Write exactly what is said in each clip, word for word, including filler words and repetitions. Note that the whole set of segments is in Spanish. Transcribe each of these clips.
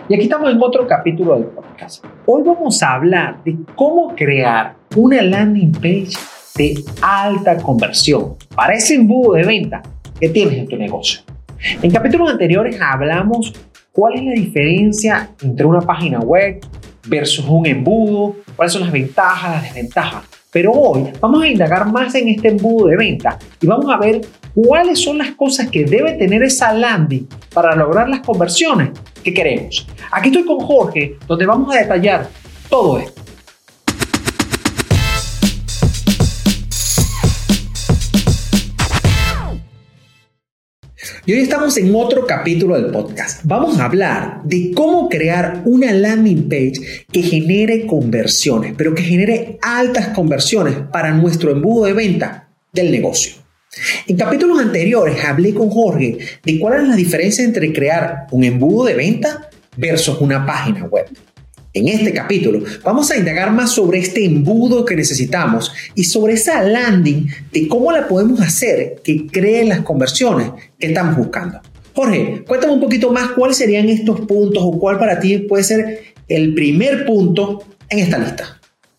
Y aquí estamos en otro capítulo del podcast. Hoy vamos a hablar de cómo crear una landing page de alta conversión para ese embudo de venta que tienes en tu negocio. En capítulos anteriores hablamos cuál es la diferencia entre una página web versus un embudo, cuáles son las ventajas, las desventajas. Pero hoy vamos a indagar más en este embudo de venta y vamos a ver cuáles son las cosas que debe tener esa landing para lograr las conversiones que queremos. Aquí estoy con Jorge, donde vamos a detallar todo esto. Y hoy estamos en otro capítulo del podcast. Vamos a hablar de cómo crear una landing page que genere conversiones, pero que genere altas conversiones para nuestro embudo de venta del negocio. En capítulos anteriores hablé con Jorge de cuál es la diferencia entre crear un embudo de venta versus una página web. En este capítulo vamos a indagar más sobre este embudo que necesitamos y sobre esa landing de cómo la podemos hacer que cree las conversiones que estamos buscando. Jorge, cuéntame un poquito más cuáles serían estos puntos o cuál para ti puede ser el primer punto en esta lista.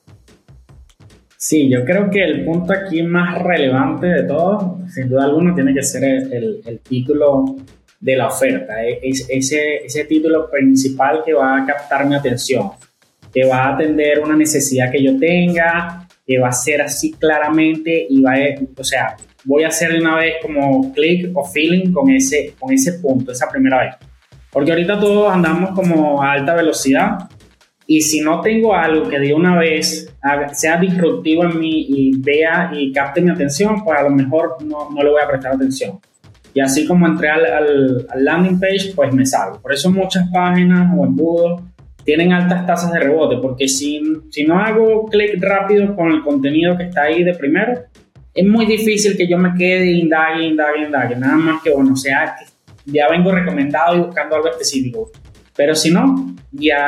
Sí, yo creo que el punto aquí más relevante de todo, sin duda alguna, tiene que ser el, el, el título de la oferta, es, ese, ese título principal que va a captar mi atención, que va a atender una necesidad que yo tenga, que va a ser así claramente y va a, o sea, voy a hacer de una vez como click o feeling con ese, con ese punto, esa primera vez. Porque ahorita todos andamos como a alta velocidad y si no tengo algo que de una vez sea disruptivo en mí y vea y capte mi atención, pues a lo mejor no, no le voy a prestar atención. Y así como entré al, al, al landing page, pues me salgo. Por eso muchas páginas o embudos tienen altas tasas de rebote, porque si, si no hago clic rápido con el contenido que está ahí de primero, es muy difícil que yo me quede indague, indague, indague. Nada más que, bueno, o sea, ya vengo recomendado y buscando algo específico. Pero si no,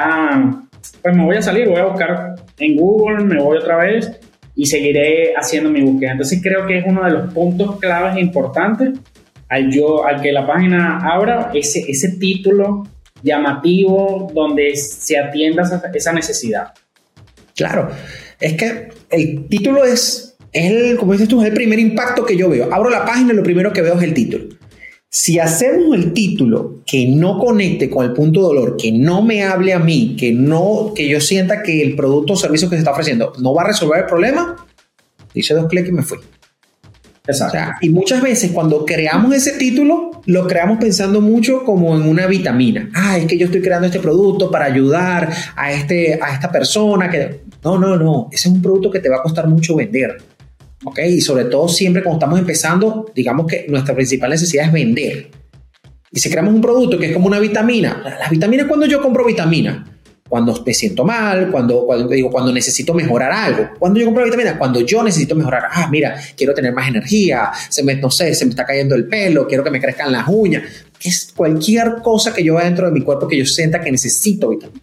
ya, pues me voy a salir, voy a buscar en Google, me voy otra vez y seguiré haciendo mi búsqueda. Entonces creo que es uno de los puntos claves e importantes Al, yo, al que la página abra ese, ese título llamativo donde se atienda esa, esa necesidad. Claro, es que el título es, es el, como dices tú, es el primer impacto que yo veo. Abro la página y lo primero que veo es el título. Si hacemos el título que no conecte con el punto de dolor, que no me hable a mí, que, no, que yo sienta que el producto o servicio que se está ofreciendo no va a resolver el problema, hice dos clics y me fui. Exacto. O sea, y muchas veces cuando creamos ese título, lo creamos pensando mucho como en una vitamina. Ah, es que yo estoy creando este producto para ayudar a, este, a esta persona. Que... No, no, no. Ese es un producto que te va a costar mucho vender. ¿Ok? Y sobre todo siempre cuando estamos empezando, digamos que nuestra principal necesidad es vender. Y si creamos un producto que es como una vitamina, las vitaminas, cuando yo compro vitaminas, cuando me siento mal, cuando, cuando, digo, cuando necesito mejorar algo. Cuando yo compro vitamina, cuando yo necesito mejorar. Ah, mira, quiero tener más energía, se me, no sé, se me está cayendo el pelo, quiero que me crezcan las uñas. Es cualquier cosa que yo vea dentro de mi cuerpo que yo sienta que necesito vitamina.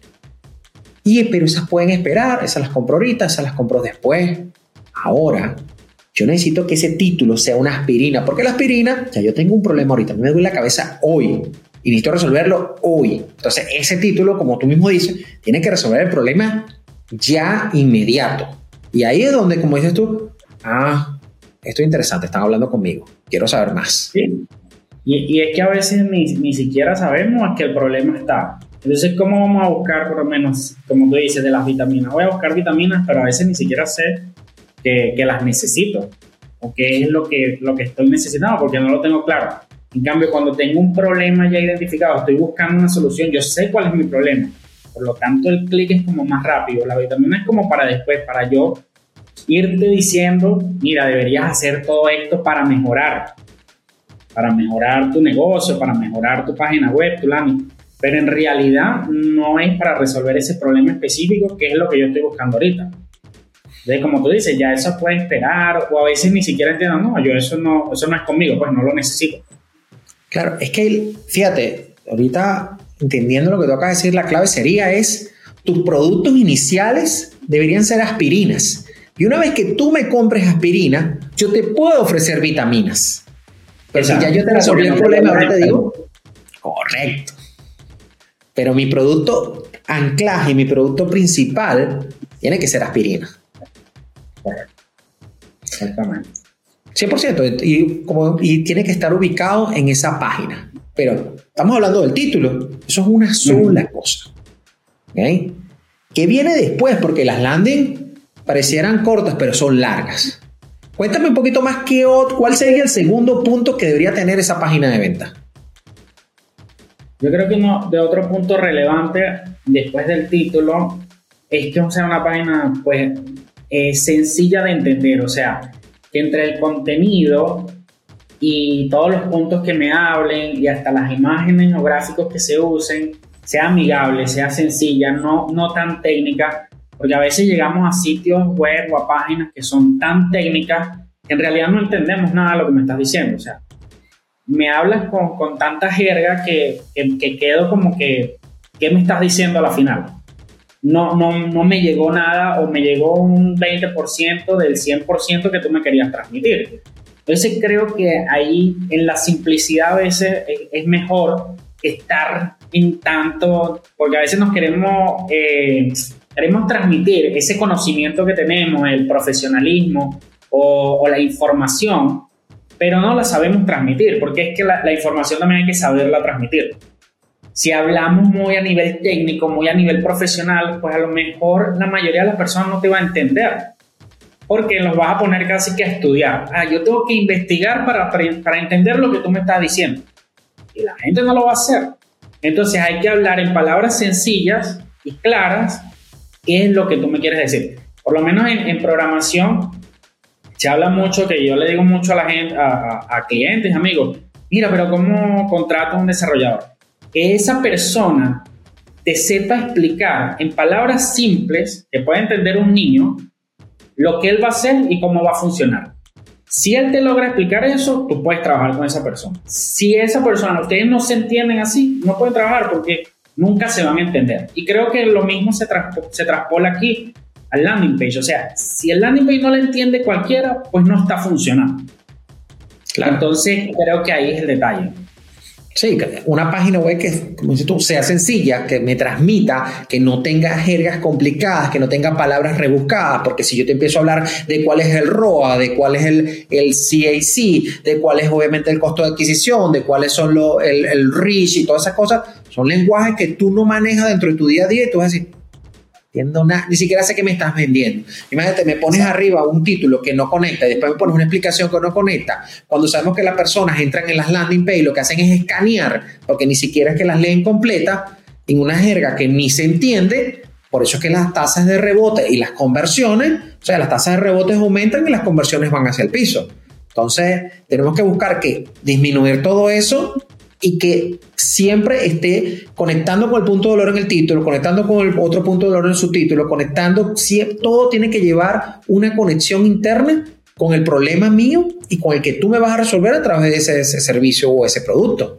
Y, pero esas pueden esperar, esas las compro ahorita, esas las compro después. Ahora, yo necesito que ese título sea una aspirina, porque la aspirina, ya yo tengo un problema ahorita, me duele la cabeza hoy. Y necesito resolverlo hoy. Entonces, ese título, como tú mismo dices, tiene que resolver el problema ya inmediato. Y ahí es donde, como dices tú, ah, esto es interesante, están hablando conmigo, quiero saber más. Sí. Y, y es que a veces ni, ni siquiera sabemos que el problema está. Entonces, ¿cómo vamos a buscar, por lo menos, como tú dices, de las vitaminas? Voy a buscar vitaminas, pero a veces ni siquiera sé que, que las necesito. O qué es lo que, lo que estoy necesitando, porque no lo tengo claro. En cambio, cuando tengo un problema ya identificado, estoy buscando una solución, yo sé cuál es mi problema. Por lo tanto, el clic es como más rápido. La vitamina es como para después, para yo irte diciendo, mira, deberías hacer todo esto para mejorar. Para mejorar tu negocio, para mejorar tu página web, tu landing. Pero en realidad no es para resolver ese problema específico, que es lo que yo estoy buscando ahorita. Entonces, como tú dices, ya eso puede esperar, o a veces ni siquiera entiendo, no, yo eso no, eso no es conmigo, pues no lo necesito. Claro, es que, fíjate, ahorita entendiendo lo que tú acabas de decir, la clave sería es, tus productos iniciales deberían ser aspirinas. Y una vez que tú me compres aspirina, yo te puedo ofrecer vitaminas. Pero Exacto. Si ya yo te resolví el problema, ahora te digo, correcto. Pero mi producto anclaje, mi producto principal tiene que ser aspirina. Correcto. Exactamente. cien por ciento. Y, como, y tiene que estar ubicado en esa página. Pero estamos hablando del título. Eso es una sola uh-huh. cosa. ¿Okay? ¿Qué viene después? Porque las landing parecieran cortas, pero son largas. Cuéntame un poquito más qué, cuál sería el segundo punto que debería tener esa página de venta. Yo creo que uno de otro punto relevante después del título es que sea una página pues eh, sencilla de entender, o sea, que entre el contenido y todos los puntos que me hablen y hasta las imágenes o gráficos que se usen sea amigable, sea sencilla, no, no tan técnica, porque a veces llegamos a sitios web o a páginas que son tan técnicas que en realidad no entendemos nada de lo que me estás diciendo, o sea, me hablas con, con tanta jerga que, que, que quedo como que, ¿qué me estás diciendo a la final? No, no, no me llegó nada o me llegó un veinte por ciento del cien por ciento que tú me querías transmitir. Entonces creo que ahí en la simplicidad a veces es, es mejor estar en tanto, porque a veces nos queremos, eh, queremos transmitir ese conocimiento que tenemos, el profesionalismo o, o la información, pero no la sabemos transmitir, porque es que la, la información también hay que saberla transmitir. Si hablamos muy a nivel técnico, muy a nivel profesional, pues a lo mejor la mayoría de las personas no te va a entender, porque los vas a poner casi que a estudiar. Ah, yo tengo que investigar para, para entender lo que tú me estás diciendo. Y la gente no lo va a hacer. Entonces hay que hablar en palabras sencillas y claras qué es lo que tú me quieres decir. Por lo menos en, en programación se habla mucho, que yo le digo mucho a la gente, a, a, a clientes, amigos, mira, pero ¿cómo contrato a un desarrollador? Que esa persona te sepa explicar en palabras simples que pueda entender un niño lo que él va a hacer y cómo va a funcionar. Si él te logra explicar eso, tú puedes trabajar con esa persona. Si esa persona, ustedes no se entienden así, no pueden trabajar porque nunca se van a entender. Y creo que lo mismo se, traspo, se traspola aquí al landing page. O sea, si el landing page no lo entiende cualquiera, pues no está funcionando. Claro. Entonces, creo que ahí es el detalle. Sí, una página web que, como dices tú, sea sencilla, que me transmita, que no tenga jergas complicadas, que no tenga palabras rebuscadas, porque si yo te empiezo a hablar de cuál es el R O A, de cuál es el, el C A C, de cuál es obviamente el costo de adquisición, de cuáles son los, el, el reach y todas esas cosas, son lenguajes que tú no manejas dentro de tu día a día y tú vas a decir, entiendo nada, ni siquiera sé qué me estás vendiendo. Imagínate, me pones arriba un título que no conecta y después me pones una explicación que no conecta. Cuando sabemos que las personas entran en las landing page, lo que hacen es escanear, porque ni siquiera es que las leen completas, en una jerga que ni se entiende. Por eso es que las tasas de rebote y las conversiones, o sea, las tasas de rebote aumentan y las conversiones van hacia el piso. Entonces, tenemos que buscar que disminuir todo eso y que siempre esté conectando con el punto de dolor en el título, conectando con el otro punto de dolor en el subtítulo, conectando, siempre, todo tiene que llevar una conexión interna con el problema mío y con el que tú me vas a resolver a través de ese, ese servicio o ese producto.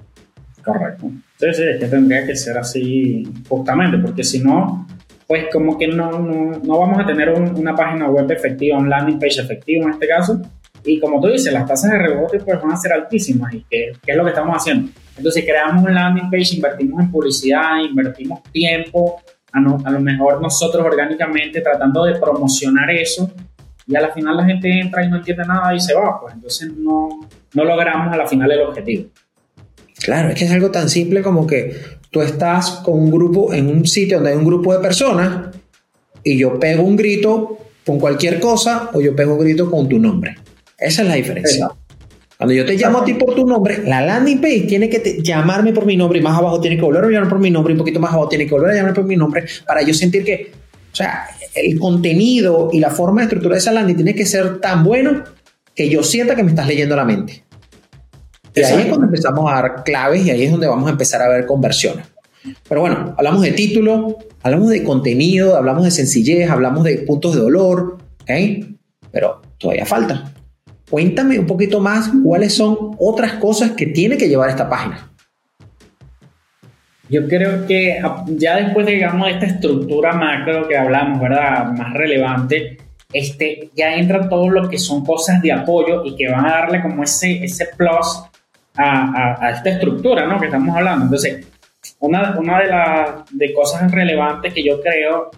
Correcto. Sí, sí, es que tendría que ser así justamente, porque si no, pues como que no, no, no vamos a tener un, una página web efectiva, un landing page efectivo en este caso. Y como tú dices, las tasas de rebote pues van a ser altísimas. ¿Y qué, qué es lo que estamos haciendo? Entonces creamos un landing page, invertimos en publicidad, invertimos tiempo, a, no, a lo mejor nosotros orgánicamente tratando de promocionar eso, y a la final la gente entra y no entiende nada y se va, pues entonces no, no logramos a la final el objetivo. Claro, es que es algo tan simple como que tú estás con un grupo, en un sitio donde hay un grupo de personas y yo pego un grito con cualquier cosa o yo pego un grito con tu nombre. Esa es la diferencia. Exacto. Cuando yo te llamo a ti por tu nombre, la landing page tiene que te, llamarme por mi nombre y más abajo tiene que volver a llamar por mi nombre y un poquito más abajo tiene que volver a llamar por mi nombre para yo sentir que, o sea, el contenido y la forma de estructurar esa landing tiene que ser tan bueno que yo sienta que me estás leyendo la mente. Y ahí es cuando empezamos a dar claves y ahí es donde vamos a empezar a ver conversiones. Pero bueno, hablamos de título, hablamos de contenido, hablamos de sencillez, hablamos de puntos de dolor, ¿ok? Pero todavía falta. Cuéntame un poquito más cuáles son otras cosas que tiene que llevar esta página. Yo creo que ya después de, digamos, esta estructura macro que hablamos, ¿verdad? Más relevante, este, ya entra todo lo que son cosas de apoyo y que van a darle como ese, ese plus a, a, a esta estructura, ¿no? Que estamos hablando. Entonces, una, una de las de cosas relevantes que yo creo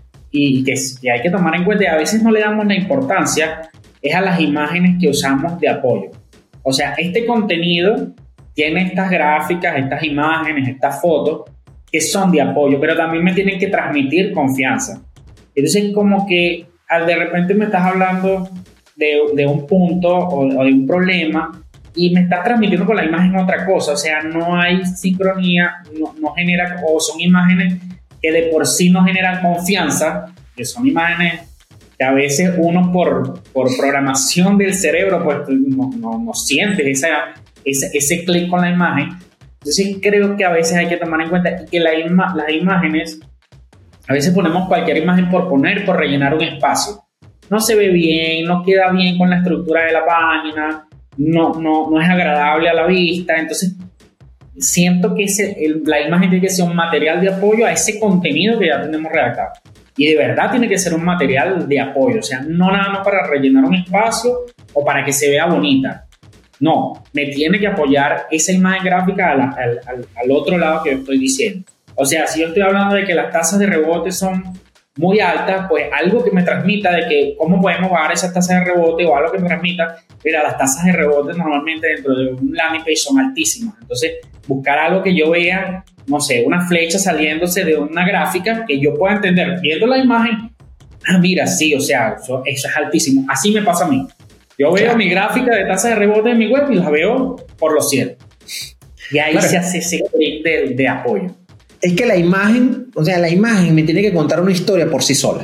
y que, que hay que tomar en cuenta, y a veces no le damos la importancia, es a las imágenes que usamos de apoyo. O sea, este contenido tiene estas gráficas, estas imágenes, estas fotos que son de apoyo, pero también me tienen que transmitir confianza. Entonces, como que al de repente me estás hablando de, de un punto o, o de un problema y me estás transmitiendo con la imagen otra cosa, o sea, no hay sincronía, no, no genera, o son imágenes que de por sí no generan confianza, que son imágenes que a veces uno por, por programación del cerebro pues no, no, no siente esa, ese, ese clic con la imagen. Entonces creo que a veces hay que tomar en cuenta que la ima- las imágenes, a veces ponemos cualquier imagen por poner, por rellenar un espacio. No se ve bien, no queda bien con la estructura de la página, no, no, no es agradable a la vista, entonces siento que ese, el, la imagen tiene que ser un material de apoyo a ese contenido que ya tenemos redactado. Y de verdad tiene que ser un material de apoyo, o sea, no nada más para rellenar un espacio o para que se vea bonita. No, me tiene que apoyar esa imagen gráfica al, al, al, al otro lado que yo estoy diciendo. O sea, si yo estoy hablando de que las tasas de rebote son muy altas, pues algo que me transmita de que cómo podemos bajar esas tasas de rebote, o algo que me transmita, mira, las tasas de rebote normalmente dentro de un landing page son altísimas. Entonces, buscar algo que yo vea, no sé, una flecha saliéndose de una gráfica que yo pueda entender, viendo la imagen, ah, mira, sí, o sea, eso, eso es altísimo. Así me pasa a mí. Yo veo, claro, mi gráfica de tasa de rebote en mi web y la veo por los cielos. Y ahí, claro, se hace ese clic de, de apoyo. Es que la imagen, o sea, la imagen me tiene que contar una historia por sí sola.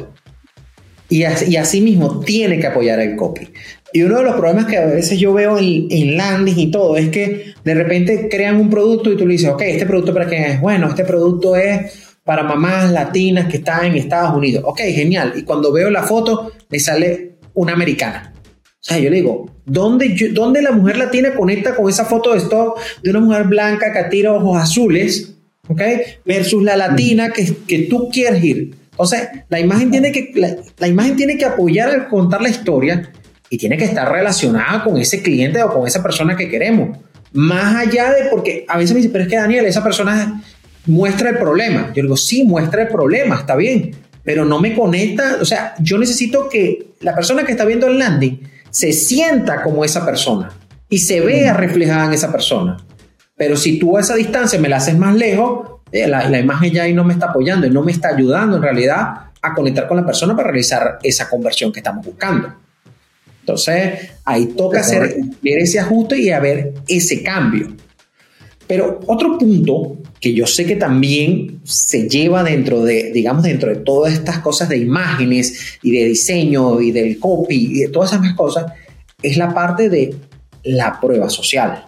Y así, y así mismo tiene que apoyar el copy. Y uno de los problemas que a veces yo veo en, en landing y todo es que de repente crean un producto y tú le dices, ok, ¿este producto para quién es? Bueno, este producto es para mamás latinas que están en Estados Unidos. Ok, genial. Y cuando veo la foto, me sale una americana. O sea, yo le digo, ¿dónde, yo, ¿dónde la mujer latina conecta con esa foto de stock de una mujer blanca que tira ojos azules? ¿Okay? Versus la latina que, que tú quieres ir. Entonces, la imagen tiene que, la, la imagen tiene que apoyar al contar la historia y tiene que estar relacionada con ese cliente o con esa persona que queremos. Más allá de, porque a veces me dicen, pero es que Daniel, esa persona muestra el problema. Yo digo, sí, muestra el problema, está bien, pero no me conecta. O sea, yo necesito que la persona que está viendo el landing se sienta como esa persona y se vea reflejada en esa persona. Pero si tú a esa distancia me la haces más lejos, eh, la, la imagen ya ahí no me está apoyando y no me está ayudando en realidad a conectar con la persona para realizar esa conversión que estamos buscando. Entonces, ahí toca hacer, ver ese ajuste y a ver ese cambio. Pero otro punto que yo sé que también se lleva dentro de, digamos, dentro de todas estas cosas de imágenes y de diseño y del copy y de todas esas más cosas, es la parte de la prueba social.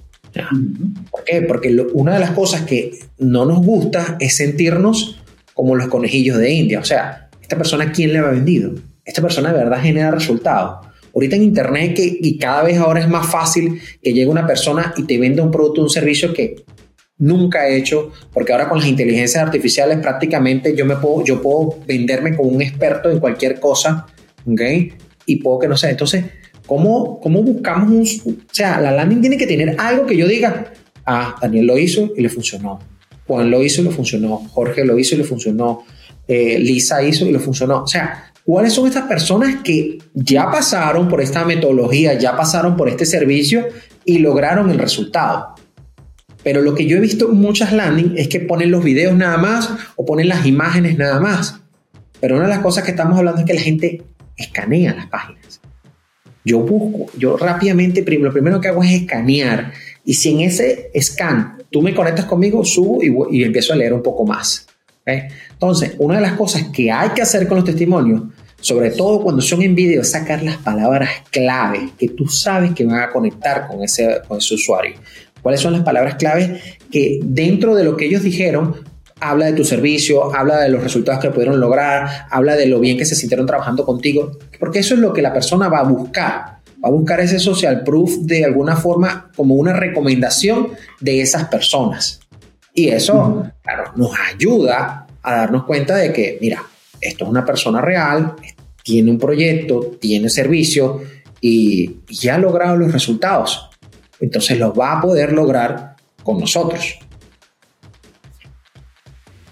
¿Por qué? Porque lo, una de las cosas que no nos gusta es sentirnos como los conejillos de India. O sea, ¿esta persona quién le ha vendido? ¿Esta persona de verdad genera resultados? Ahorita en internet que, y cada vez ahora es más fácil que llegue una persona y te venda un producto o un servicio que nunca he hecho, porque ahora con las inteligencias artificiales prácticamente yo, me puedo, yo puedo venderme como un experto en cualquier cosa, ¿okay? Y puedo que no sé. Entonces, ¿Cómo, ¿Cómo buscamos un... O sea, la landing tiene que tener algo que yo diga, ah, Daniel lo hizo y le funcionó, Juan lo hizo y le funcionó, Jorge lo hizo y le funcionó, eh, Lisa hizo y le funcionó. O sea, ¿cuáles son estas personas que ya pasaron por esta metodología, ya pasaron por este servicio y lograron el resultado? Pero lo que yo he visto en muchas landing es que ponen los videos nada más o ponen las imágenes nada más. Pero una de las cosas que estamos hablando es que la gente escanea las páginas. Yo busco, yo rápidamente, lo primero que hago es escanear. Y si en ese scan tú me conectas conmigo, subo y, y empiezo a leer un poco más. ¿Okay? Entonces, una de las cosas que hay que hacer con los testimonios, sobre todo cuando son en video, es sacar las palabras clave que tú sabes que van a conectar con ese, con ese usuario. ¿Cuáles son las palabras claves que dentro de lo que ellos dijeron habla de tu servicio, habla de los resultados que pudieron lograr, habla de lo bien que se sintieron trabajando contigo? Porque eso es lo que la persona va a buscar. Va a buscar ese social proof de alguna forma como una recomendación de esas personas. Y eso, uh-huh. claro, nos ayuda a darnos cuenta de que, mira, esto es una persona real, tiene un proyecto, tiene servicio y ya ha logrado los resultados. Entonces los va a poder lograr con nosotros.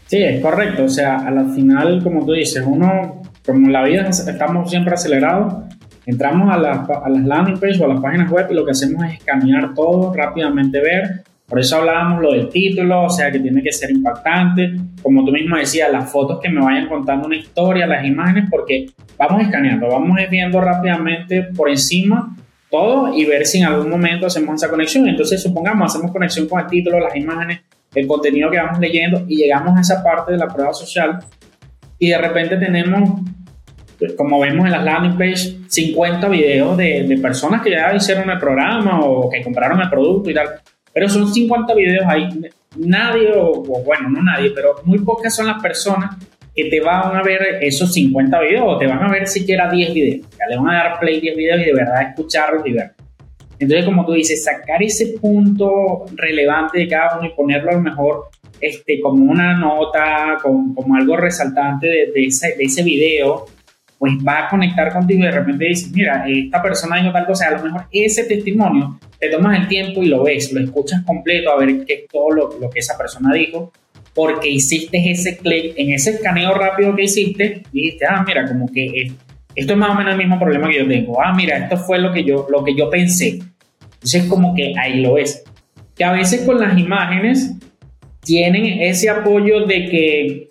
Sí, es correcto. O sea, al final, como tú dices, uno, como en la vida estamos siempre acelerados, entramos a, la, a las landing pages o a las páginas web y lo que hacemos es escanear todo, rápidamente ver. Por eso hablábamos lo del título, o sea, que tiene que ser impactante. Como tú mismo decías, las fotos que me vayan contando una historia, las imágenes, porque vamos escaneando, vamos viendo rápidamente por encima todo y ver si en algún momento hacemos esa conexión. Entonces, supongamos, hacemos conexión con el título, las imágenes, el contenido que vamos leyendo y llegamos a esa parte de la prueba social y de repente tenemos, como vemos en las landing pages, cincuenta videos de, de personas que ya hicieron el programa o que compraron el producto y tal. Pero son cincuenta videos ahí. Nadie, o, o bueno, no nadie, pero muy pocas son las personas que te van a ver esos cincuenta videos o te van a ver siquiera diez videos. Ya le van a dar play diez videos y de verdad escucharlos y ver. Entonces, como tú dices, sacar ese punto relevante de cada uno y ponerlo a lo mejor este, como una nota, como, como algo resaltante de, de, ese, de ese video, pues va a conectar contigo y de repente dices, mira, esta persona dijo tal cosa, a lo mejor ese testimonio, te tomas el tiempo y lo ves, lo escuchas completo a ver qué es todo lo, lo que esa persona dijo, porque hiciste ese clic, en ese escaneo rápido que hiciste, dijiste, ah, mira, como que es, esto es más o menos el mismo problema que yo tengo, ah, mira, esto fue lo que yo, lo que yo pensé. Entonces como que ahí lo ves. Que a veces con las imágenes tienen ese apoyo de que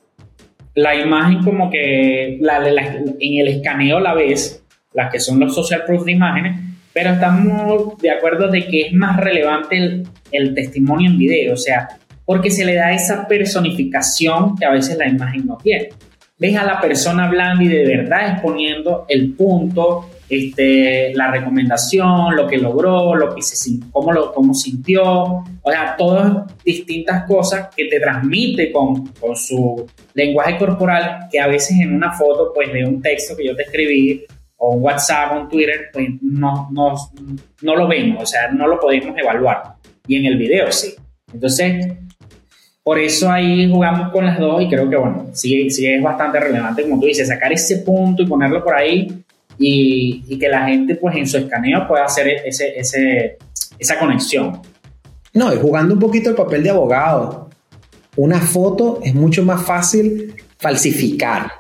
la imagen como que la, la, en el escaneo la ves, las que son los social proof de imágenes, pero estamos de acuerdo de que es más relevante el, el testimonio en video, o sea, porque se le da esa personificación que a veces la imagen no tiene. Ves a la persona hablando y de verdad exponiendo el punto, este, la recomendación, lo que logró, lo que se, cómo, lo, cómo sintió, o sea, todas distintas cosas que te transmite con, con su lenguaje corporal, que a veces en una foto, pues de un texto que yo te escribí, o un WhatsApp o un Twitter, pues no, no, no lo vemos, o sea, no lo podemos evaluar. Y en el video sí. Entonces, por eso ahí jugamos con las dos y creo que, bueno, sí, sí es bastante relevante, como tú dices, sacar ese punto y ponerlo por ahí y, y que la gente, pues, en su escaneo pueda hacer ese, ese, esa conexión. No, y jugando un poquito el papel de abogado, una foto es mucho más fácil falsificar,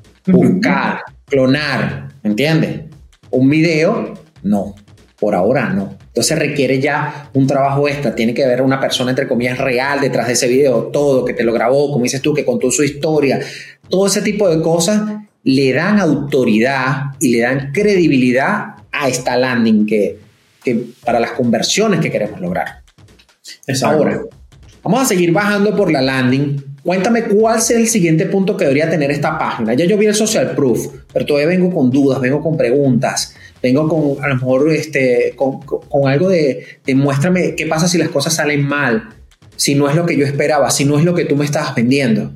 buscar, clonar, ¿me entiendes? Un video, no, por ahora no. Entonces requiere ya un trabajo extra, tiene que haber una persona entre comillas real detrás de ese video, todo, que te lo grabó, como dices tú, que contó su historia, todo ese tipo de cosas le dan autoridad y le dan credibilidad a esta landing que, que para las conversiones que queremos lograr. Exacto. Ahora, vamos a seguir bajando por la landing. Cuéntame cuál es el siguiente punto que debería tener esta página. Ya yo vi el social proof, pero todavía vengo con dudas, vengo con preguntas, vengo con a lo mejor este, con, con, con algo de, de muéstrame qué pasa si las cosas salen mal, si no es lo que yo esperaba, si no es lo que tú me estabas vendiendo.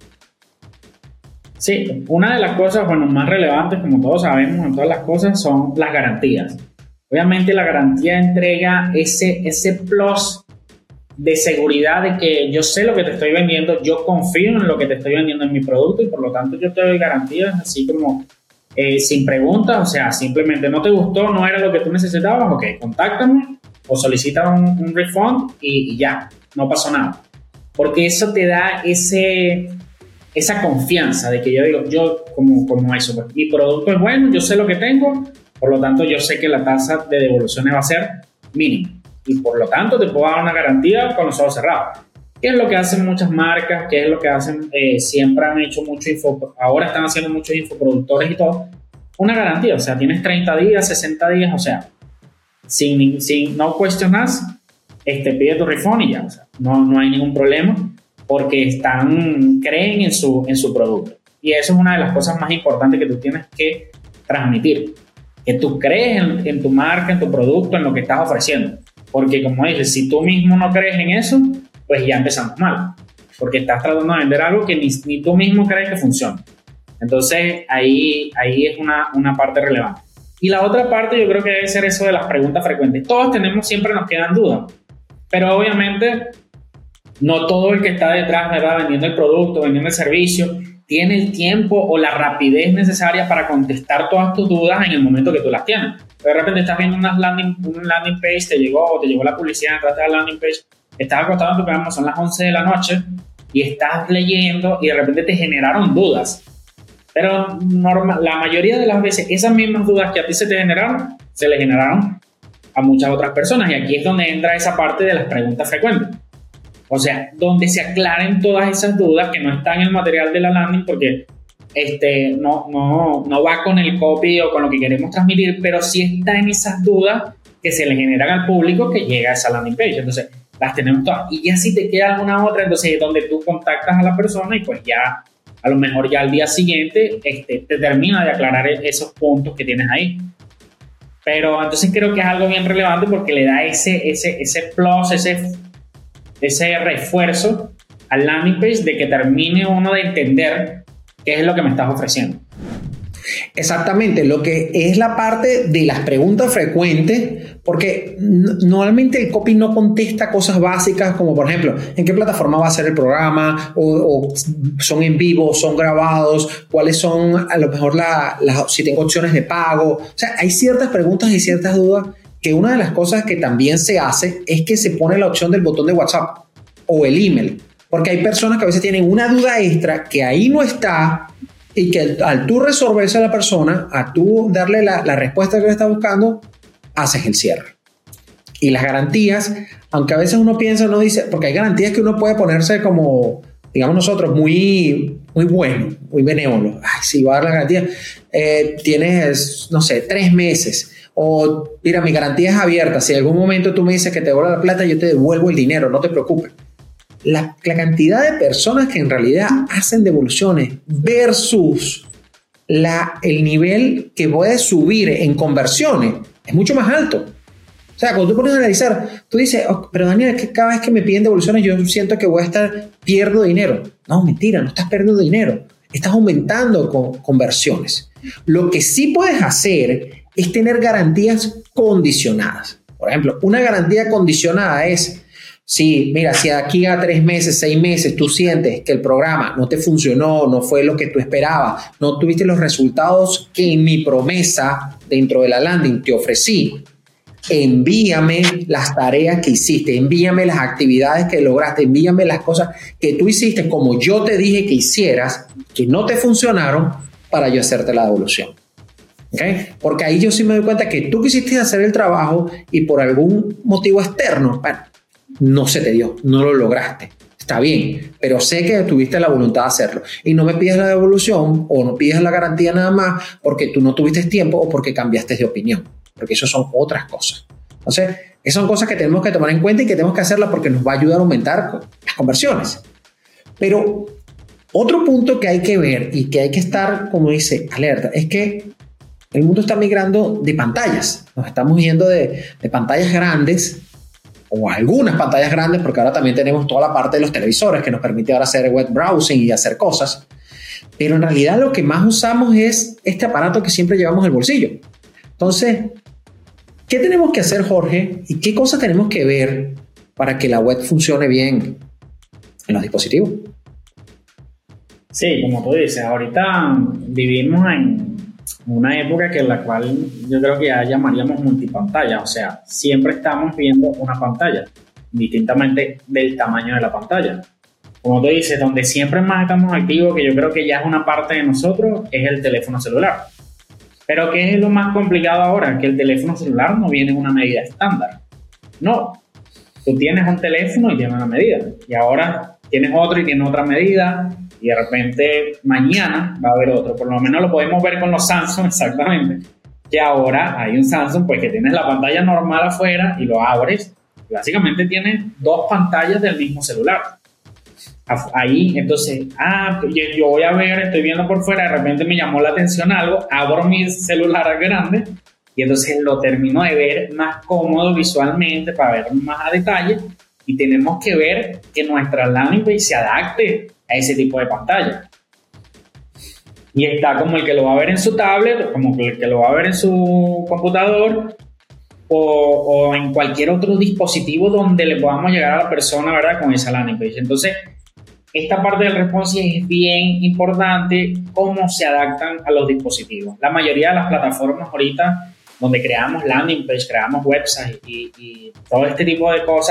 Sí, una de las cosas, bueno, más relevantes, como todos sabemos en todas las cosas, son las garantías. Obviamente la garantía entrega ese, ese plus de seguridad de que yo sé lo que te estoy vendiendo, yo confío en lo que te estoy vendiendo en mi producto y por lo tanto yo te doy garantías así como eh, sin preguntas, o sea, simplemente no te gustó, no era lo que tú necesitabas, ok, contáctame o solicita un, un refund y, y ya, no pasó nada. Porque eso te da ese, esa confianza de que yo digo, yo como, como eso, pues, mi producto es bueno, yo sé lo que tengo, por lo tanto yo sé que la tasa de devoluciones va a ser mínima. Y por lo tanto te puedo dar una garantía con los ojos cerrados. ¿Qué es lo que hacen muchas marcas? ¿Qué es lo que hacen? Eh, siempre han hecho mucho info, ahora están haciendo muchos infoproductores y todo. Una garantía, o sea, tienes treinta días, sesenta días, o sea, sin, sin no cuestionas, este, pide tu refund y ya, o sea, no, no hay ningún problema porque están, creen en su, en su producto. Y eso es una de las cosas más importantes que tú tienes que transmitir. Que tú crees en, en tu marca, en tu producto, en lo que estás ofreciendo. Porque como dices, si tú mismo no crees en eso, pues ya empezamos mal. Porque estás tratando de vender algo que ni, ni tú mismo crees que funciona. Entonces, ahí, ahí es una, una parte relevante. Y la otra parte yo creo que debe ser eso de las preguntas frecuentes. Todos tenemos, siempre nos quedan dudas. Pero obviamente, no todo el que está detrás, ¿verdad?, vendiendo el producto, vendiendo el servicio, tiene el tiempo o la rapidez necesaria para contestar todas tus dudas en el momento que tú las tienes. De repente estás viendo una landing, una landing page, te llegó, te llegó la publicidad, entraste a la landing page, estás acostado en tu cama, son las once de la noche y estás leyendo y de repente te generaron dudas. Pero normal, la mayoría de las veces esas mismas dudas que a ti se te generaron, se le generaron a muchas otras personas. Y aquí es donde entra esa parte de las preguntas frecuentes. O sea, donde se aclaren todas esas dudas que no están en el material de la landing porque este, no, no, no va con el copy o con lo que queremos transmitir, pero sí está en esas dudas que se le generan al público que llega a esa landing page. Entonces, las tenemos todas. Y ya si te queda alguna otra, entonces es donde tú contactas a la persona y pues ya, a lo mejor ya al día siguiente este, te termina de aclarar esos puntos que tienes ahí. Pero entonces creo que es algo bien relevante porque le da ese, ese, ese plus, ese, ese refuerzo al landing page de que termine uno de entender qué es lo que me estás ofreciendo. Exactamente, lo que es la parte de las preguntas frecuentes, porque normalmente el copy no contesta cosas básicas como por ejemplo, ¿en qué plataforma va a ser el programa? O, o son en vivo, son grabados, cuáles son a lo mejor la, la, si tengo opciones de pago. O sea, hay ciertas preguntas y ciertas dudas que una de las cosas que también se hace es que se pone la opción del botón de WhatsApp o el email, porque hay personas que a veces tienen una duda extra que ahí no está. Y que al, al tú resolverse a la persona, a tú darle la, la respuesta que le está buscando, haces el cierre. Y las garantías, aunque a veces uno piensa, uno dice, porque hay garantías que uno puede ponerse como, digamos nosotros, muy, muy bueno, muy benévolo. Ay, sí, va a dar la garantía. Eh, tienes, no sé, tres meses. O, mira, mi garantía es abierta. Si en algún momento tú me dices que te devuelvo la plata, yo te devuelvo el dinero, no te preocupes. La, la cantidad de personas que en realidad hacen devoluciones versus la, el nivel que puedes subir en conversiones es mucho más alto. O sea, cuando tú pones a analizar, tú dices, oh, pero Daniel, que cada vez que me piden devoluciones yo siento que voy a estar, pierdo dinero. No, mentira, no estás perdiendo dinero. Estás aumentando con conversiones. Lo que sí puedes hacer es tener garantías condicionadas. Por ejemplo, una garantía condicionada es... Sí, mira, si aquí a tres meses, seis meses tú sientes que el programa no te funcionó, no fue lo que tú esperabas, no tuviste los resultados que en mi promesa dentro de la landing te ofrecí, envíame las tareas que hiciste, envíame las actividades que lograste, envíame las cosas que tú hiciste como yo te dije que hicieras, que no te funcionaron para yo hacerte la devolución. ¿Okay? Porque ahí yo sí me doy cuenta que tú quisiste hacer el trabajo y por algún motivo externo, bueno, no se te dio, no lo lograste. Está bien, pero sé que tuviste la voluntad de hacerlo. Y no me pides la devolución o no pides la garantía nada más porque tú no tuviste tiempo o porque cambiaste de opinión. Porque eso son otras cosas. Entonces, esas son cosas que tenemos que tomar en cuenta y que tenemos que hacerlas porque nos va a ayudar a aumentar las conversiones. Pero otro punto que hay que ver y que hay que estar, como dice, alerta, es que el mundo está migrando de pantallas. Nos estamos yendo de, de pantallas grandes o algunas pantallas grandes, porque ahora también tenemos toda la parte de los televisores que nos permite ahora hacer web browsing y hacer cosas, pero en realidad lo que más usamos es este aparato que siempre llevamos en el bolsillo. Entonces, ¿qué tenemos que hacer, Jorge? ¿Y qué cosas tenemos que ver para que la web funcione bien en los dispositivos? Sí, como tú dices, ahorita vivimos en una época que en la cual yo creo que ya llamaríamos multipantalla, o sea, siempre estamos viendo una pantalla, distintamente del tamaño de la pantalla. Como tú dices, donde siempre más estamos activos, que yo creo que ya es una parte de nosotros, es el teléfono celular. Pero ¿qué es lo más complicado ahora? Que el teléfono celular no viene en una medida estándar. No, tú tienes un teléfono y tienes una medida, y ahora tienes otro y tienes otra medida, y de repente mañana va a haber otro. Por lo menos lo podemos ver con los Samsung exactamente, que ahora hay un Samsung pues que tienes la pantalla normal afuera y lo abres y básicamente tienes dos pantallas del mismo celular ahí. Entonces, ah, yo voy a ver, estoy viendo por fuera, de repente me llamó la atención algo, abro mi celular grande y entonces lo termino de ver más cómodo visualmente para ver más a detalle, y tenemos que ver que nuestra landing page se adapte a ese tipo de pantalla. Y está como el que lo va a ver en su tablet, como el que lo va a ver en su computador o, o en cualquier otro dispositivo donde le podamos llegar a la persona, ¿verdad?, con esa landing page. Entonces, esta parte del responsive es bien importante, cómo se adaptan a los dispositivos. La mayoría de las plataformas ahorita donde creamos landing page, creamos websites y, y todo este tipo de cosas,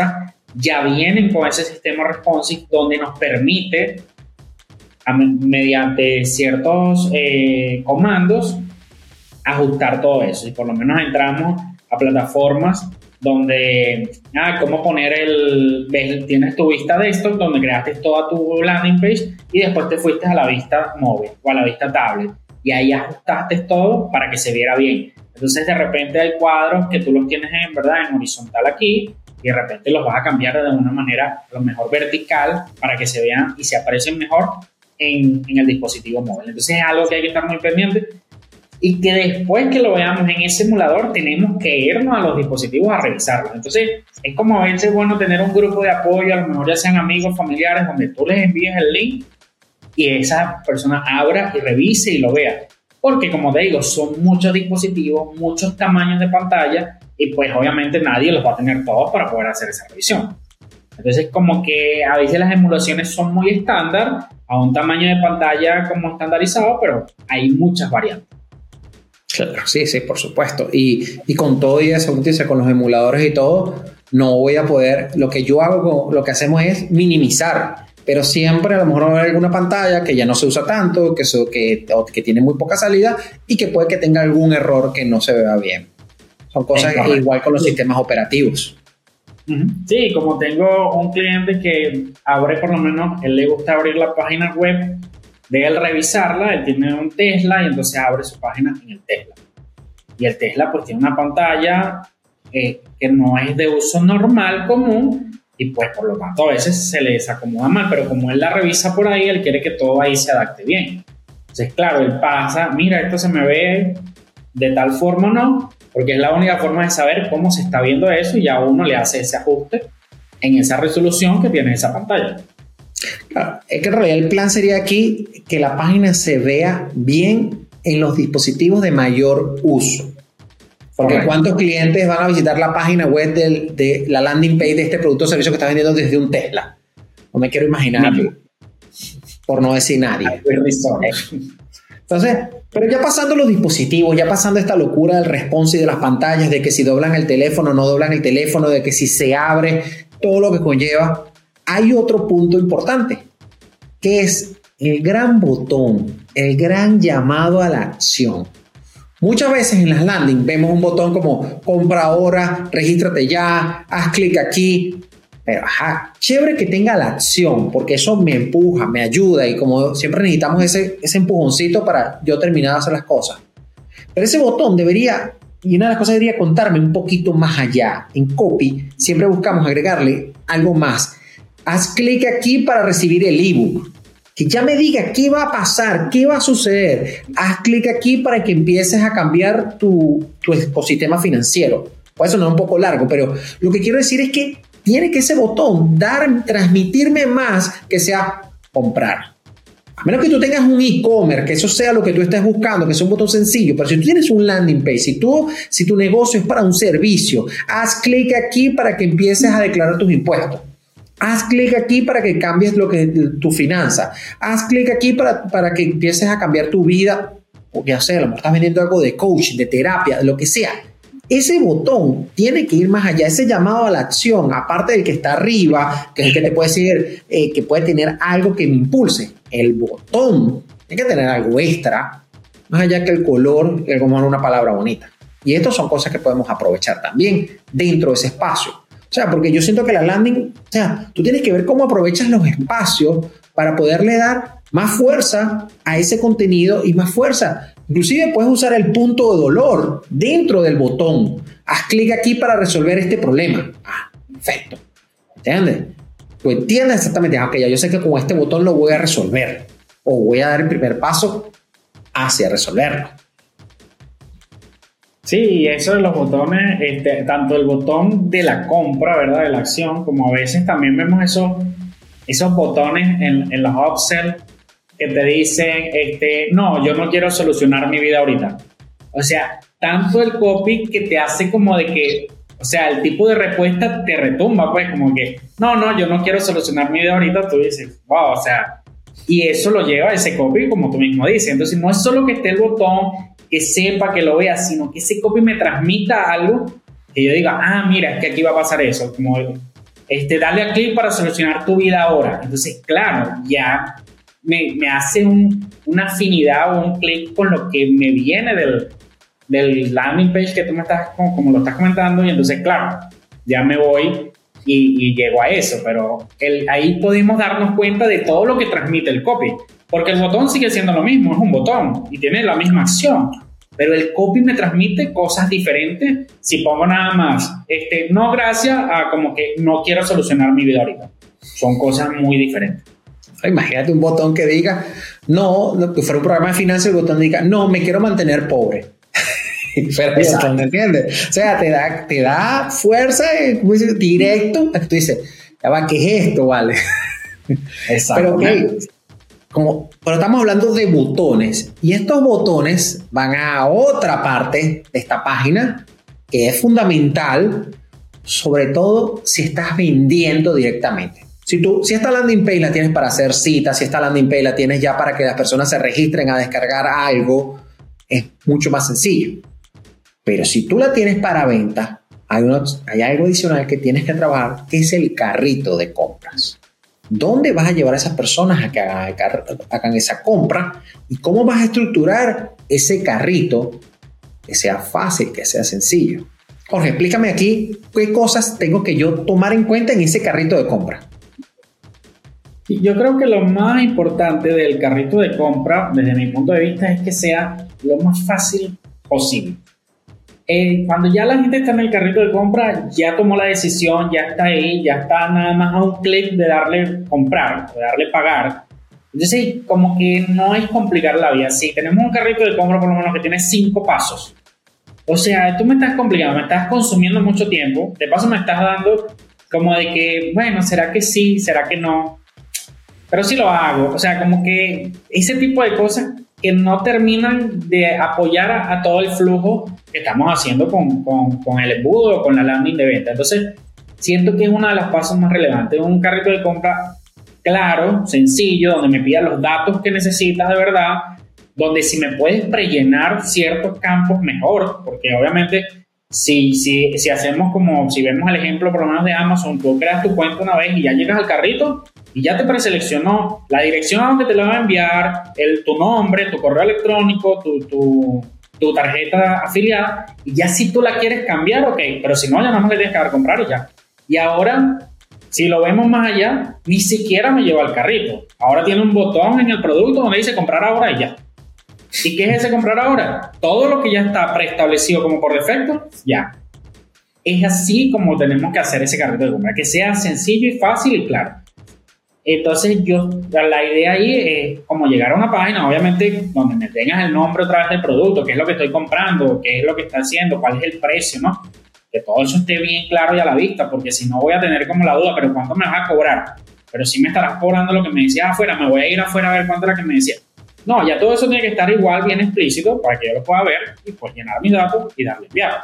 ya vienen con ese sistema responsive donde nos permite, a, mediante ciertos eh, comandos, ajustar todo eso. Y por lo menos entramos a plataformas donde, ah, cómo poner el, ves, tienes tu vista desktop donde creaste toda tu landing page y después te fuiste a la vista móvil o a la vista tablet y ahí ajustaste todo para que se viera bien. Entonces de repente hay cuadros que tú los tienes en verdad en horizontal aquí y de repente los vas a cambiar de una manera a lo mejor vertical para que se vean y se aprecien mejor en, en el dispositivo móvil. Entonces es algo que hay que estar muy pendiente y que después que lo veamos en ese emulador tenemos que irnos a los dispositivos a revisarlos. Entonces es como a veces bueno tener un grupo de apoyo, a lo mejor ya sean amigos, familiares, donde tú les envíes el link y esa persona abra y revise y lo vea. Porque como te digo, son muchos dispositivos, muchos tamaños de pantalla y pues obviamente nadie los va a tener todos para poder hacer esa revisión. Entonces como que a veces las emulaciones son muy estándar, a un tamaño de pantalla como estandarizado, pero hay muchas variantes. Claro, sí, sí, por supuesto. Y, y con todo y eso, con los emuladores y todo, no voy a poder, lo que yo hago, lo que hacemos es minimizar, pero siempre a lo mejor va a haber alguna pantalla que ya no se usa tanto, que, so, que, que tiene muy poca salida y que puede que tenga algún error que no se vea bien. Son cosas que igual con los sistemas operativos. Sí, como tengo un cliente que abre, por lo menos, él le gusta abrir la página web de él revisarla, él tiene un Tesla y entonces abre su página en el Tesla. Y el Tesla pues tiene una pantalla eh, que no es de uso normal, común, y pues por lo tanto a veces se le desacomoda mal, pero como él la revisa por ahí, él quiere que todo ahí se adapte bien. Entonces claro, él pasa, mira, esto se me ve de tal forma o no, porque es la única forma de saber cómo se está viendo eso y ya uno le hace ese ajuste en esa resolución que tiene esa pantalla. Claro, es que en realidad el plan sería aquí que la página se vea bien en los dispositivos de mayor uso. Porque correcto. ¿Cuántos clientes van a visitar la página web del, de la landing page de este producto o servicio que está vendiendo desde un Tesla? No me quiero imaginar, no. Por no decir nadie. Entonces, pero ya pasando los dispositivos, ya pasando esta locura del responsive de las pantallas, de que si doblan el teléfono, no doblan el teléfono, de que si se abre, todo lo que conlleva, hay otro punto importante, que es el gran botón, el gran llamado a la acción. Muchas veces en las landing vemos un botón como compra ahora, regístrate ya, haz clic aquí. Pero ajá, chévere que tenga la acción, porque eso me empuja, me ayuda y como siempre necesitamos ese, ese empujoncito para yo terminar de hacer las cosas. Pero ese botón debería, y una de las cosas debería contarme un poquito más allá. En copy siempre buscamos agregarle algo más. Haz clic aquí para recibir el ebook. Que ya me diga qué va a pasar, qué va a suceder. Haz clic aquí para que empieces a cambiar tu, tu ecosistema financiero. Puede sonar un poco largo, pero lo que quiero decir es que tiene que ese botón dar, transmitirme más que sea comprar. A menos que tú tengas un e-commerce, que eso sea lo que tú estés buscando, que sea un botón sencillo, pero si tú tienes un landing page, si, tú, si tu negocio es para un servicio, haz clic aquí para que empieces a declarar tus impuestos. Haz clic aquí para que cambies lo que, tu finanza. Haz clic aquí para, para que empieces a cambiar tu vida. O ya sé, a lo mejor estás vendiendo algo de coaching, de terapia, de lo que sea. Ese botón tiene que ir más allá. Ese llamado a la acción, aparte del que está arriba, que es el que te puede decir eh, que puede tener algo que me impulse. El botón tiene que tener algo extra, más allá que el color, que es como una palabra bonita. Y estas son cosas que podemos aprovechar también dentro de ese espacio. O sea, porque yo siento que la landing, o sea, tú tienes que ver cómo aprovechas los espacios para poderle dar más fuerza a ese contenido y más fuerza. Inclusive puedes usar el punto de dolor dentro del botón. Haz clic aquí para resolver este problema. Ah, perfecto. ¿Entiendes? Tú entiendes exactamente, ok, ya yo sé que con este botón lo voy a resolver. O voy a dar el primer paso hacia resolverlo. Sí, eso de los botones, este, tanto el botón de la compra, ¿verdad? De la acción, como a veces también vemos esos, esos botones en, en los upsell que te dicen, este, no, yo no quiero solucionar mi vida ahorita. O sea, tanto el copy que te hace como de que, o sea, el tipo de respuesta te retumba, pues, como que, no, no, yo no quiero solucionar mi vida ahorita. Tú dices, wow, o sea, y eso lo lleva a ese copy, como tú mismo dices. Entonces, no es solo que esté el botón, que sepa, que lo vea, sino que ese copy me transmita algo que yo diga, ah, mira, es que aquí va a pasar eso. Como este, dale a clic para solucionar tu vida ahora. Entonces, claro, ya me, me hace un, una afinidad o un clic con lo que me viene del, del landing page que tú me estás, como, como lo estás comentando, y entonces, claro, ya me voy y, y llego a eso, pero el, ahí pudimos darnos cuenta de todo lo que transmite el copy, porque el botón sigue siendo lo mismo, es un botón y tiene la misma acción, pero el copy me transmite cosas diferentes si pongo nada más, este, no gracias a como que no quiero solucionar mi vida ahorita. Son cosas muy diferentes. Imagínate un botón que diga, no, que fuera un programa de finanzas, el botón diga, no, me quiero mantener pobre. Pero el botón, ¿entiendes? O sea, te da, te da fuerza directo. Tú dices, ya va, ¿qué es esto? Vale. Pero ok. Como, pero estamos hablando de botones y estos botones van a otra parte de esta página que es fundamental, sobre todo si estás vendiendo directamente. Si, tú, si esta landing page la tienes para hacer citas, si esta landing page la tienes ya para que las personas se registren a descargar algo, es mucho más sencillo. Pero si tú la tienes para venta, hay, unos, hay algo adicional que tienes que trabajar, que es el carrito de compras. ¿Dónde vas a llevar a esas personas a que hagan, hagan esa compra? ¿Y cómo vas a estructurar ese carrito que sea fácil, que sea sencillo? Jorge, explícame aquí qué cosas tengo que yo tomar en cuenta en ese carrito de compra. Yo creo que lo más importante del carrito de compra, desde mi punto de vista, es que sea lo más fácil posible. Eh, cuando ya la gente está en el carrito de compra, ya tomó la decisión, ya está ahí, ya está nada más a un clic de darle comprar, de darle pagar. Entonces, como que no es complicar la vida. Si tenemos un carrito de compra, por lo menos que tiene cinco pasos. O sea, tú me estás complicando, me estás consumiendo mucho tiempo. De paso, me estás dando como de que, bueno, ¿será que sí? ¿Será que no? Pero sí lo hago. O sea, como que ese tipo de cosas que no terminan de apoyar a, a todo el flujo que estamos haciendo con, con, con el embudo o con la landing de venta. Entonces, siento que es uno de los pasos más relevantes. Un carrito de compra claro, sencillo, donde me pida los datos que necesitas de verdad, donde si me puedes prellenar ciertos campos, mejor, porque obviamente si, si, si hacemos como, si vemos el ejemplo por lo menos de Amazon, tú creas tu cuenta una vez y ya llegas al carrito y ya te preseleccionó la dirección a donde te la va a enviar, el, tu nombre, tu correo electrónico, tu, tu, tu tarjeta afiliada, y ya si tú la quieres cambiar, ok, pero si no, ya nada más le tienes que dar a comprar y ya. Y ahora, si lo vemos más allá, ni siquiera me lleva al carrito. Ahora tiene un botón en el producto donde dice comprar ahora y ya. ¿Y qué es ese comprar ahora? Todo lo que ya está preestablecido como por defecto, ya. Es así como tenemos que hacer ese carrito de compra, que sea sencillo y fácil y claro. Entonces yo, la idea ahí es como llegar a una página, obviamente, donde me tengas el nombre otra vez del producto, qué es lo que estoy comprando, qué es lo que está haciendo, cuál es el precio, ¿no? Que todo eso esté bien claro y a la vista, porque si no voy a tener como la duda, pero ¿cuánto me vas a cobrar? Pero si me estarás cobrando lo que me decías afuera, me voy a ir afuera a ver cuánto era que me decías. No, ya todo eso tiene que estar igual, bien explícito, para que yo lo pueda ver y pues llenar mis datos y darle enviar.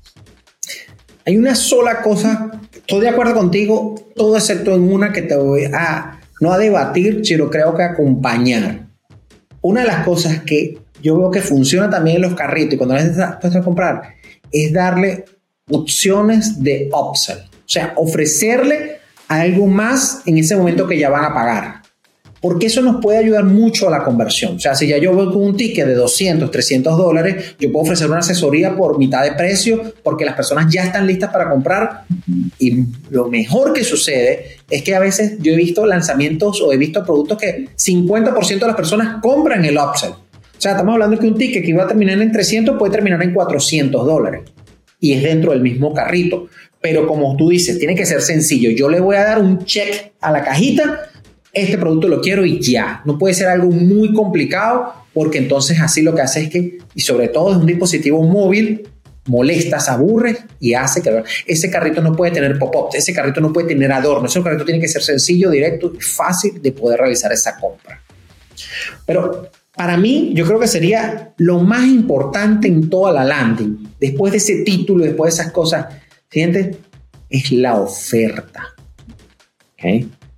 Hay una sola cosa, estoy de acuerdo contigo, todo excepto en una que te voy a, no a debatir, sino creo que a acompañar. Una de las cosas que yo veo que funciona también en los carritos y cuando la gente está puesta a comprar es darle opciones de upsell, o sea, ofrecerle algo más en ese momento que ya van a pagar. Porque eso nos puede ayudar mucho a la conversión. O sea, si ya yo voy con un ticket de doscientos, trescientos dólares, yo puedo ofrecer una asesoría por mitad de precio porque las personas ya están listas para comprar. Y lo mejor que sucede es que a veces yo he visto lanzamientos o he visto productos que cincuenta por ciento de las personas compran el upsell. O sea, estamos hablando que un ticket que iba a terminar en trescientos puede terminar en cuatrocientos dólares. Y es dentro del mismo carrito. Pero como tú dices, tiene que ser sencillo. Yo le voy a dar un check a la cajita. Este producto lo quiero y ya. No puede ser algo muy complicado porque entonces así lo que hace es que, y sobre todo es un dispositivo móvil, molestas, aburre y hace que ese carrito no puede tener pop-up, ese carrito no puede tener adorno, ese carrito tiene que ser sencillo, directo y fácil de poder realizar esa compra. Pero para mí, yo creo que sería lo más importante en toda la landing, después de ese título, después de esas cosas, siguiente, es la oferta. ¿Okay?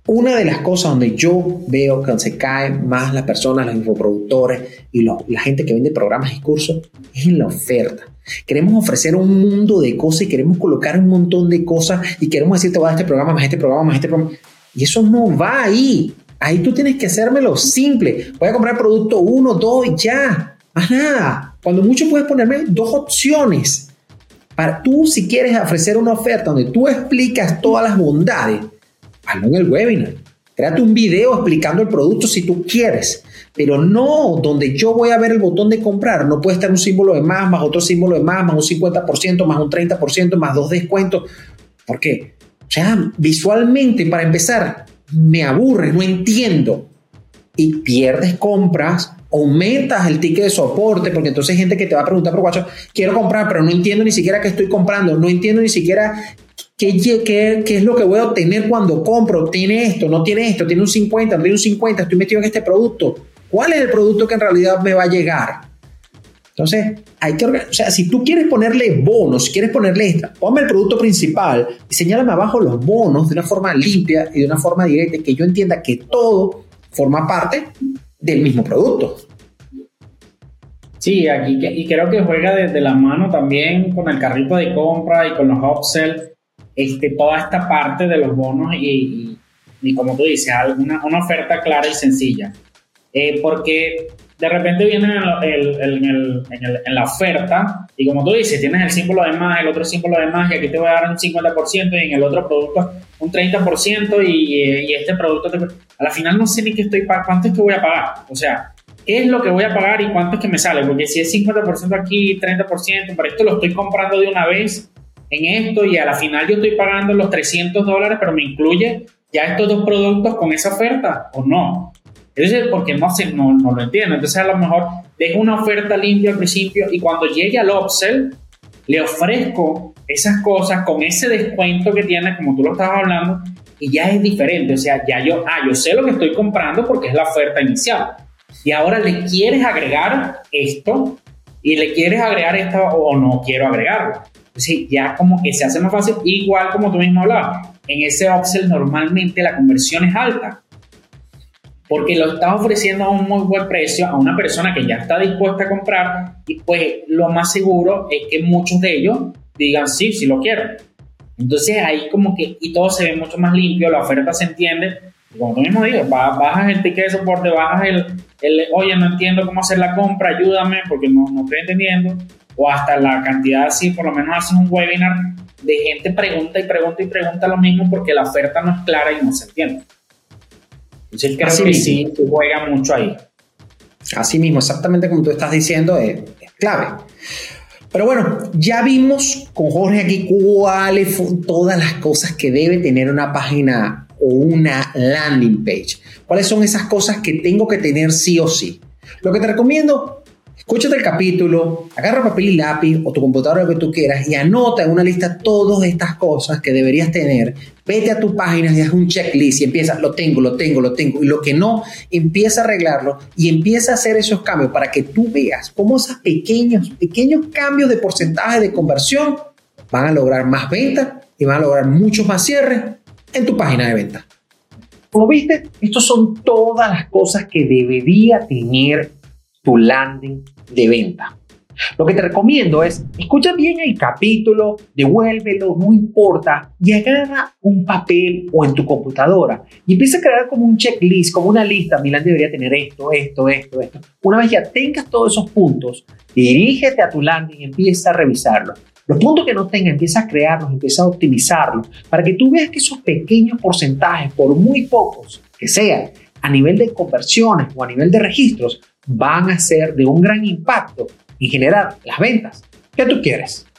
Una de las cosas donde yo veo que se caen más las personas, los infoproductores y lo, la gente que vende programas y cursos es en la oferta. Queremos ofrecer un mundo de cosas y queremos colocar un montón de cosas y queremos decir, te voy a dar este programa, más este programa, más este programa. Y eso no va ahí. Ahí tú tienes que hacérmelo simple. Voy a comprar producto uno, dos y ya. Más nada. Cuando mucho puedes ponerme dos opciones. Para tú, si quieres ofrecer una oferta donde tú explicas todas las bondades, hazlo en el webinar. Créate un video explicando el producto si tú quieres, pero no donde yo voy a ver el botón de comprar. No puede estar un símbolo de más, más otro símbolo de más, más un cincuenta por ciento, más un treinta por ciento, más dos descuentos. ¿Por qué? O sea, visualmente, para empezar, me aburre, no entiendo. Y pierdes compras, aumentas el ticket de soporte, porque entonces hay gente que te va a preguntar por WhatsApp, quiero comprar, pero no entiendo ni siquiera qué estoy comprando, no entiendo ni siquiera qué, qué, qué es lo que voy a obtener cuando compro. Tiene esto, no tiene esto, tiene un cincuenta, no tiene un cincuenta, estoy metido en este producto. ¿Cuál es el producto que en realidad me va a llegar? Entonces, hay que, o sea, si tú quieres ponerle bonos, si quieres ponerle extra, ponme el producto principal y señálame abajo los bonos de una forma limpia y de una forma directa, que yo entienda que todo forma parte del mismo producto. Sí, aquí y creo que juega desde la mano también con el carrito de compra y con los upsell, este, toda esta parte de los bonos y, y, y como tú dices, una, una oferta clara y sencilla. Eh, porque de repente viene en, el, el, en, el, en, el, en la oferta y como tú dices, tienes el símbolo de más, el otro símbolo de más y aquí te voy a dar un cincuenta por ciento y en el otro producto un treinta por ciento y, y este producto te, a la final no sé ni qué estoy pagando, cuánto es que voy a pagar, o sea, qué es lo que voy a pagar y cuánto es que me sale, porque si es cincuenta por ciento aquí, treinta por ciento, pero esto lo estoy comprando de una vez en esto y a la final yo estoy pagando los trescientos dólares, pero me incluye ya estos dos productos con esa oferta o no. Entonces, porque no, sé, no, no lo entiendo. Entonces, a lo mejor dejo una oferta limpia al principio y cuando llegue al upsell, le ofrezco esas cosas con ese descuento que tiene, como tú lo estabas hablando, y ya es diferente. O sea, ya yo, ah, yo sé lo que estoy comprando porque es la oferta inicial. Y ahora le quieres agregar esto y le quieres agregar esto o no quiero agregarlo. Entonces, ya como que se hace más fácil. Igual como tú mismo hablabas, en ese upsell normalmente la conversión es alta. Porque lo estás ofreciendo a un muy buen precio a una persona que ya está dispuesta a comprar y pues lo más seguro es que muchos de ellos digan sí, sí lo quiero. Entonces ahí como que y todo se ve mucho más limpio, la oferta se entiende. Y como tú mismo dices, bajas el ticket de soporte, bajas el, el oye, no entiendo cómo hacer la compra, ayúdame porque no, no estoy entendiendo. O hasta la cantidad, si por lo menos haces un webinar de gente pregunta y pregunta y pregunta lo mismo porque la oferta no es clara y no se entiende. Entonces creo Así que mismo. sí juega mucho ahí. Así mismo, exactamente como tú estás diciendo, es, es clave. Pero bueno, ya vimos con Jorge aquí cuáles son todas las cosas que debe tener una página o una landing page. ¿Cuáles son esas cosas que tengo que tener sí o sí? Lo que te recomiendo, escúchate el capítulo, agarra papel y lápiz o tu computadora, lo que tú quieras, y anota en una lista todas estas cosas que deberías tener. Vete a tu página y haz un checklist y empieza, lo tengo, lo tengo, lo tengo. Y lo que no, empieza a arreglarlo y empieza a hacer esos cambios para que tú veas cómo esos pequeños, pequeños cambios de porcentaje de conversión van a lograr más ventas y van a lograr muchos más cierres en tu página de venta. Como viste, estas son todas las cosas que debería tener tu landing de venta. Lo que te recomiendo es, escucha bien el capítulo, devuélvelo, no importa, y agarra un papel o en tu computadora y empieza a crear como un checklist, como una lista. Milán debería tener esto, esto, esto, esto. Una vez ya tengas todos esos puntos, dirígete a tu landing y empieza a revisarlo. Los puntos que no tengas, empieza a crearlos, empieza a optimizarlos para que tú veas que esos pequeños porcentajes, por muy pocos que sean, a nivel de conversiones o a nivel de registros, van a ser de un gran impacto y generar las ventas que tú quieres.